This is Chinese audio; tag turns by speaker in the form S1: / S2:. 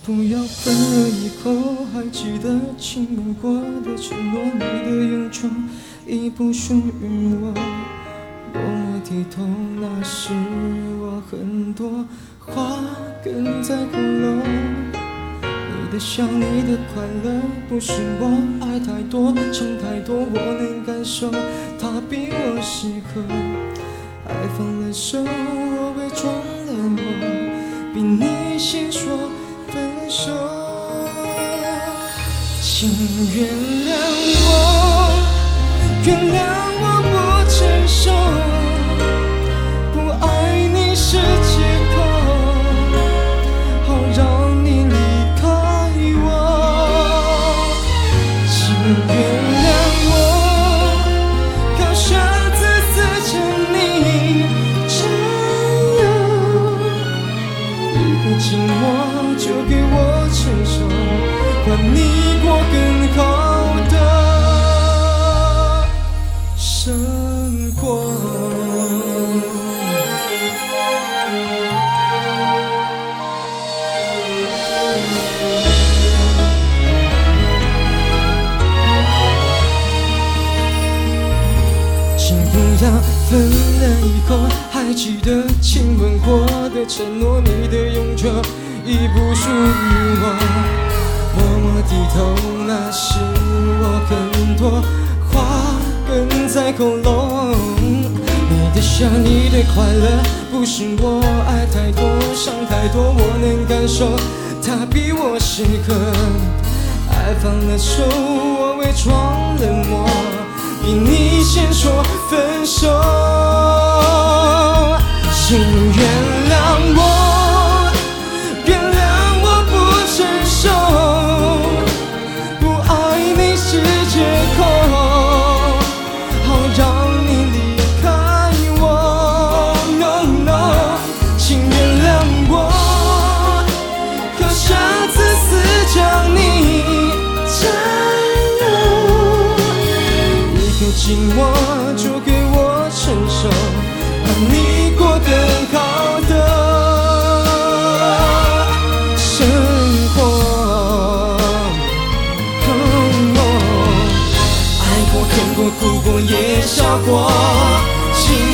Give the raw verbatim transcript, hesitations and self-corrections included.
S1: 不要分了以后，还记得亲吻过的承诺，你的永久已不属于我。默默低头，那时我很多话哽在喉咙。你的笑，你的快乐，不是我爱太多，想太多，我能感受，他比我适合。爱放了手，我伪装了我，比你先说分手。请原谅我，原谅我不成熟，不爱你是借口，好让你离开我。请原谅我，好想自私着你占有，一个寂寞就给我承受，换你过更好的生活。请不要分了以后，还记得亲吻过的承诺，你的永久已不属于我。默默低头，那时我很多话哽在喉咙。你的笑，你的快乐，不是我爱太多，想太多，我能感受，他比我适合。爱放了手，我伪装冷漠，比你先说分手。请原谅我，原谅我不成熟，不爱你是借口，好让你离开我。No no， 请原谅我，好想自私将你占有，一个寂寞就给我承受，让你过更好的生活。爱过、恨过、哭过、也笑过，请